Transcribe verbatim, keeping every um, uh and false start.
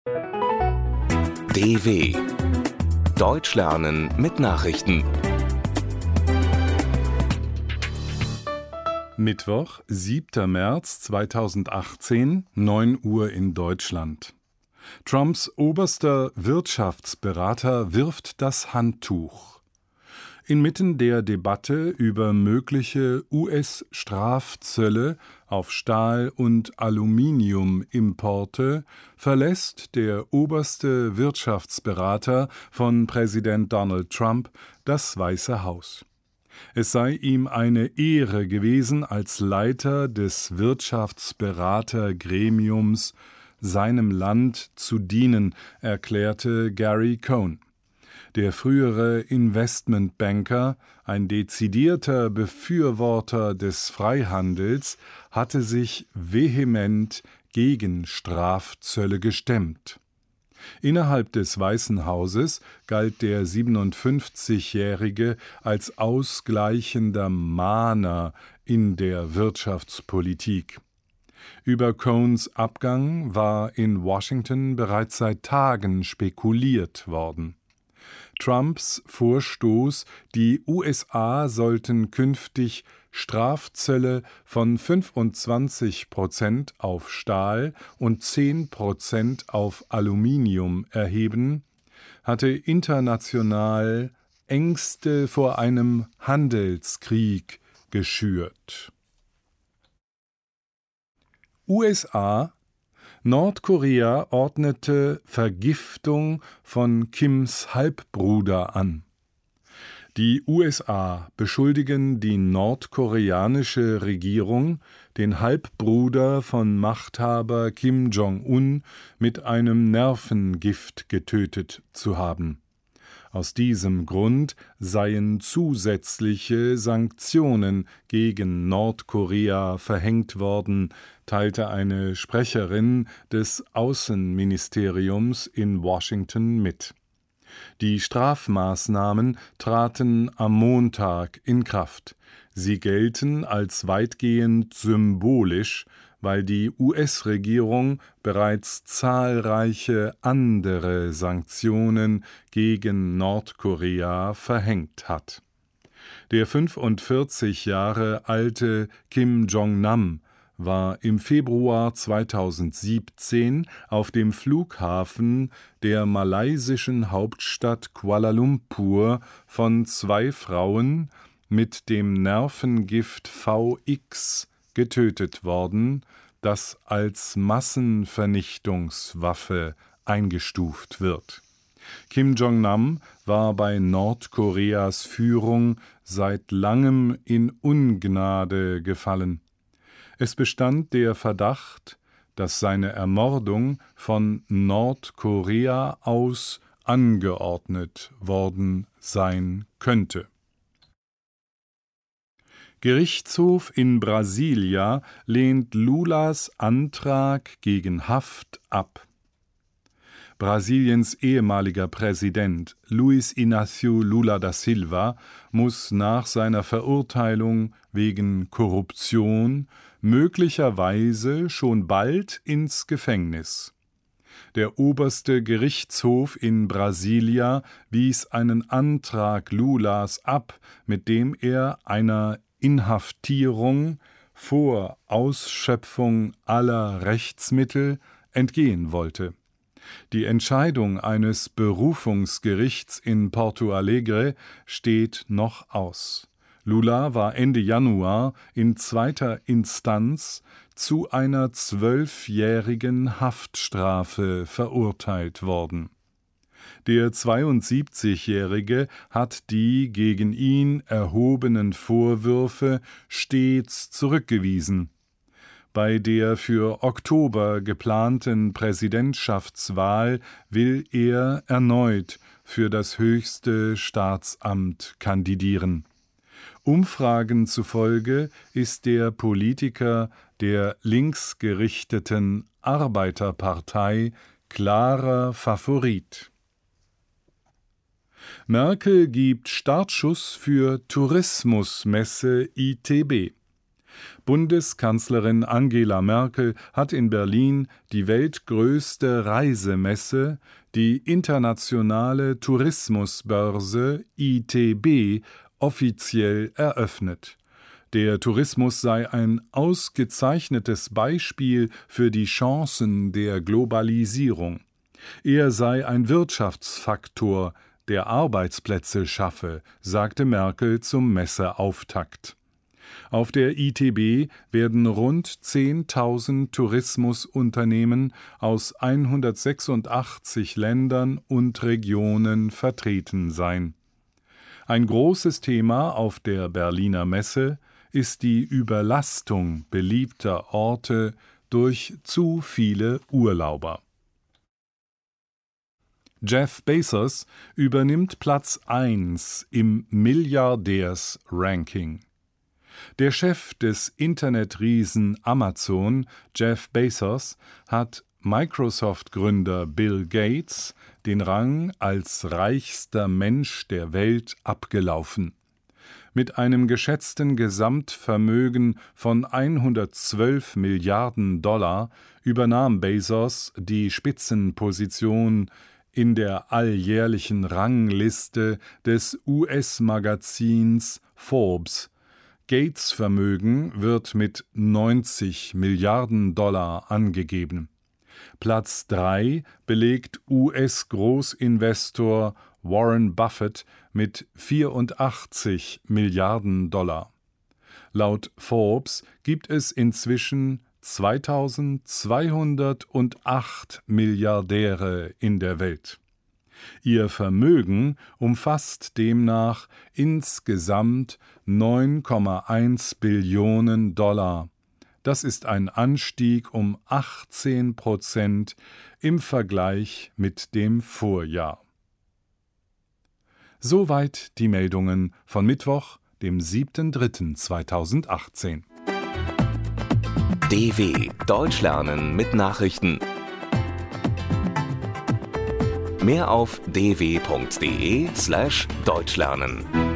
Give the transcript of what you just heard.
D W Deutsch lernen mit Nachrichten. Mittwoch, siebter März zweitausendachtzehn, neun Uhr in Deutschland. Trumps oberster Wirtschaftsberater wirft das Handtuch. Inmitten der Debatte über mögliche U S-Strafzölle auf Stahl- und Aluminiumimporte verlässt der oberste Wirtschaftsberater von Präsident Donald Trump das Weiße Haus. Es sei ihm eine Ehre gewesen, als Leiter des Wirtschaftsberatergremiums seinem Land zu dienen, erklärte Gary Cohn. Der frühere Investmentbanker, ein dezidierter Befürworter des Freihandels, hatte sich vehement gegen Strafzölle gestemmt. Innerhalb des Weißen Hauses galt der siebenundfünfzigjährige als ausgleichender Mahner in der Wirtschaftspolitik. Über Cohns Abgang war in Washington bereits seit Tagen spekuliert worden. Trumps Vorstoß, die U S A sollten künftig Strafzölle von fünfundzwanzig Prozent auf Stahl und zehn Prozent auf Aluminium erheben, hatte international Ängste vor einem Handelskrieg geschürt. U S A: Nordkorea ordnete Vergiftung von Kims Halbbruder an. Die U S A beschuldigen die nordkoreanische Regierung, den Halbbruder von Machthaber Kim Jong-un mit einem Nervengift getötet zu haben. Aus diesem Grund seien zusätzliche Sanktionen gegen Nordkorea verhängt worden, teilte eine Sprecherin des Außenministeriums in Washington mit. Die Strafmaßnahmen traten am Montag in Kraft. Sie gelten als weitgehend symbolisch, weil die U S-Regierung bereits zahlreiche andere Sanktionen gegen Nordkorea verhängt hat. Der fünfundvierzig Jahre alte Kim Jong-nam war im Februar zweitausendsiebzehn auf dem Flughafen der malaysischen Hauptstadt Kuala Lumpur von zwei Frauen mit dem Nervengift V X getötet worden, das als Massenvernichtungswaffe eingestuft wird. Kim Jong-nam war bei Nordkoreas Führung seit langem in Ungnade gefallen. Es bestand der Verdacht, dass seine Ermordung von Nordkorea aus angeordnet worden sein könnte. Gerichtshof in Brasilia lehnt Lulas Antrag gegen Haft ab. Brasiliens ehemaliger Präsident Luiz Inácio Lula da Silva muss nach seiner Verurteilung wegen Korruption möglicherweise schon bald ins Gefängnis. Der oberste Gerichtshof in Brasilia wies einen Antrag Lulas ab, mit dem er einer Inhaftierung vor Ausschöpfung aller Rechtsmittel entgehen wollte. Die Entscheidung eines Berufungsgerichts in Porto Alegre steht noch aus. Lula war Ende Januar in zweiter Instanz zu einer zwölfjährigen Haftstrafe verurteilt worden. Der zweiundsiebzigjährige hat die gegen ihn erhobenen Vorwürfe stets zurückgewiesen. Bei der für Oktober geplanten Präsidentschaftswahl will er erneut für das höchste Staatsamt kandidieren. Umfragen zufolge ist der Politiker der linksgerichteten Arbeiterpartei klarer Favorit. Merkel gibt Startschuss für Tourismusmesse I T B. Bundeskanzlerin Angela Merkel hat in Berlin die weltgrößte Reisemesse, die Internationale Tourismusbörse I T B, offiziell eröffnet. Der Tourismus sei ein ausgezeichnetes Beispiel für die Chancen der Globalisierung. Er sei ein Wirtschaftsfaktor, der Arbeitsplätze schaffe, sagte Merkel zum Messeauftakt. Auf der I T B werden rund zehntausend Tourismusunternehmen aus hundertsechsundachtzig Ländern und Regionen vertreten sein. Ein großes Thema auf der Berliner Messe ist die Überlastung beliebter Orte durch zu viele Urlauber. Jeff Bezos übernimmt Platz eins im Milliardärs-Ranking. Der Chef des Internetriesen Amazon, Jeff Bezos, hat Microsoft-Gründer Bill Gates den Rang als reichster Mensch der Welt abgelaufen. Mit einem geschätzten Gesamtvermögen von hundertzwölf Milliarden Dollar übernahm Bezos die Spitzenposition in der alljährlichen Rangliste des U S-Magazins Forbes. Gates' Vermögen wird mit neunzig Milliarden Dollar angegeben. Platz drei belegt U S-Großinvestor Warren Buffett mit vierundachtzig Milliarden Dollar. Laut Forbes gibt es inzwischen zweitausendzweihundertacht Milliardäre in der Welt. Ihr Vermögen umfasst demnach insgesamt neun Komma eins Billionen Dollar. Das ist ein Anstieg um achtzehn Prozent im Vergleich mit dem Vorjahr. Soweit die Meldungen von Mittwoch, dem siebten dritten zweitausendachtzehn. D W Deutsch lernen mit Nachrichten. Mehr auf d w punkt d e slash deutsch lernen.